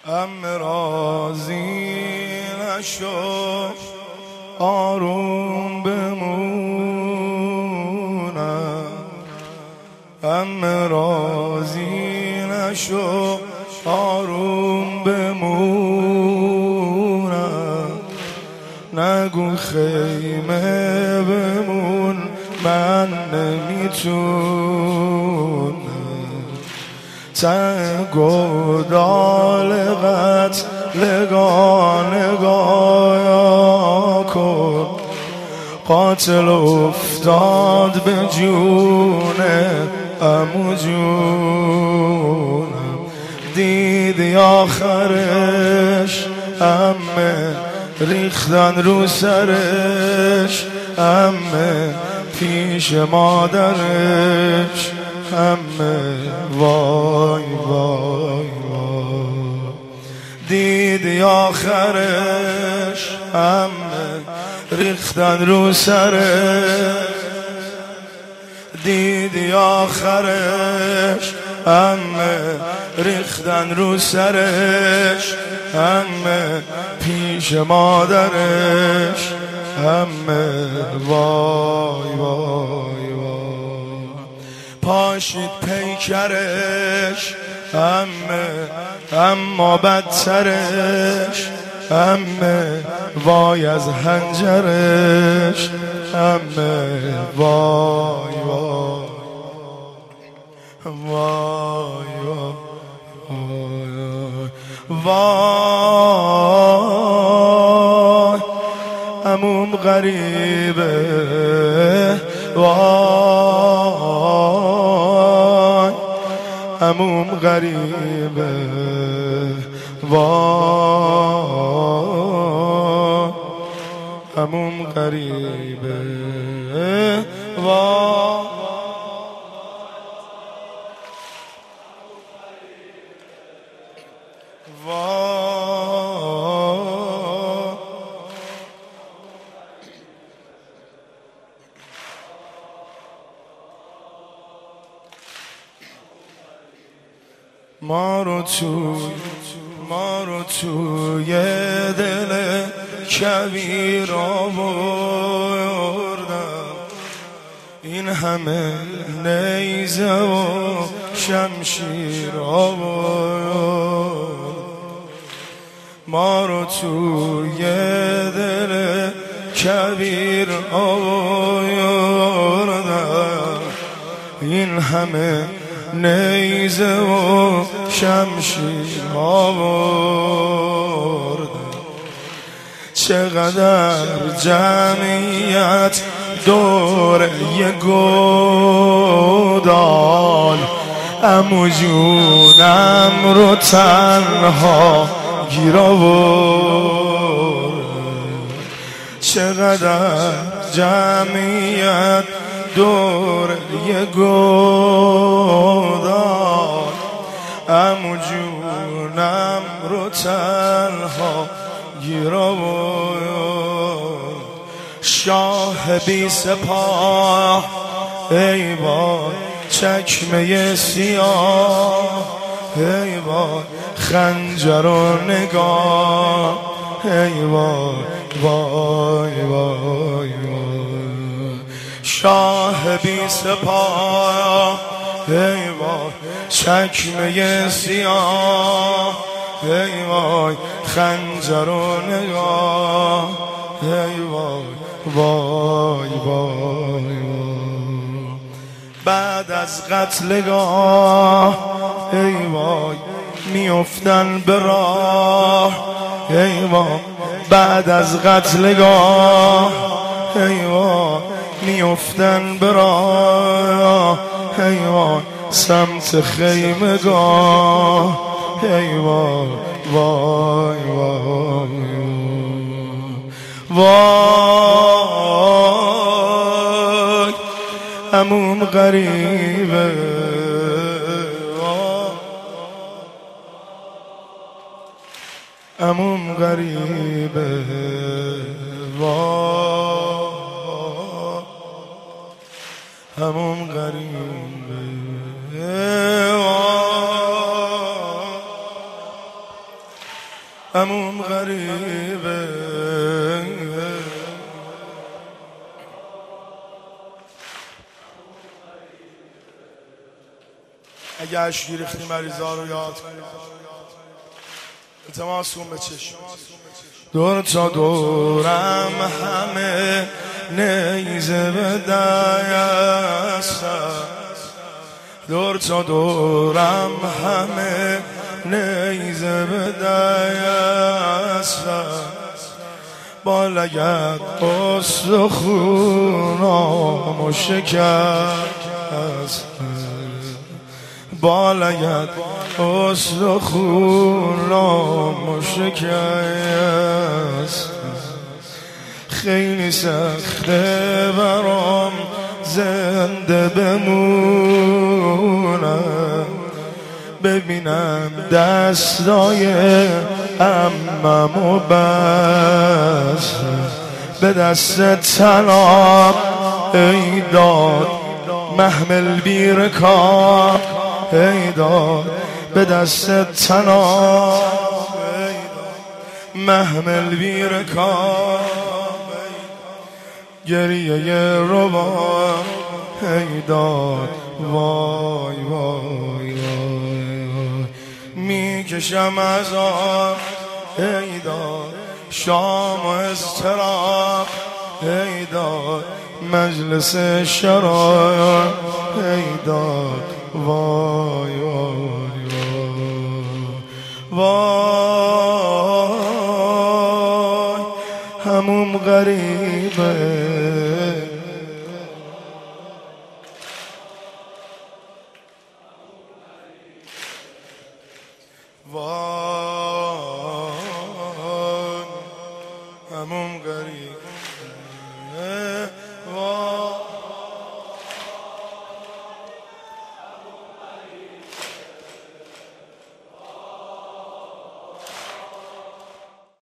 راضی نشو آروم بمونم، راضی نشو آروم بمونم، نگو خیمه بمون من نمیتونم، تنگو دالغت نگاه کن، قاتل افتاد به جون عمو جونم، دیدی آخرش عمه ریختن رو سرش، عمه پیش مادرش، عمه وای وای وای، دیدی آخرش عمه ریختن رو سرش، دیدی آخرش عمه ریختن رو سرش، عمه پیش مادرش، عمه وای وای وای، پاشید پیکرش عمه اما بدترش، عمه وای از هنجرش، عمه وای وای وای وای وای، عموم غریبه وای، عموم غریبه وای، عموم غریبه وای، ما رو توی دل کبیر آوردم، این همه نیزه و شمشیر آورد، ما رو توی دل کبیر آوردم، این همه نیزه و شمشیر آورد، چقدر جمعیت دور یه گودال، عمو جونم رو تنها گیر آورد، چقدر جمعیت دور یه گودال، عمو جونم رو تنها گیر آورد، شاه بی سپاه ای وای چکمه سیاه، ای وای خنجر و نگاه، ای وای وای وای وای، شاه بی سپاه ای وای چکمه سیاه، ای وای خنجر و نگاه، ای وای وای وای وای، بعد از قتلگاه ای وای میافتن به راه، ای وای بعد از قتلگاه ای وای میافتن به راه، ای وای سمت خیمگاه، ای وای وای وای وای، عموم غریبه عموم غریبه وای، عموم غریبه وای، همون غریبه. اگه اشکی ریختی مریضا رو یاد کنی، التماسون به چشم. دور تا دورم همه نیزه به دستم، دور تا دورم همه نیزه به دستم، با لگد استخونامو شکست، با لگد استخونامو شکست. خیلی سخته برام زنده بمونم، ببینم دستای عممو بس به دست طلاق ای داد محمل بیر کار، ای داد به دست طلاق محمل بیر کار. گریه ربا ای داد وای وای وای، میکشم عذاب ای داد شام و اضطراب، ای داد مجلس شراب، ای داد وای وای وای، همون غریبه. وای همون غریبه. وای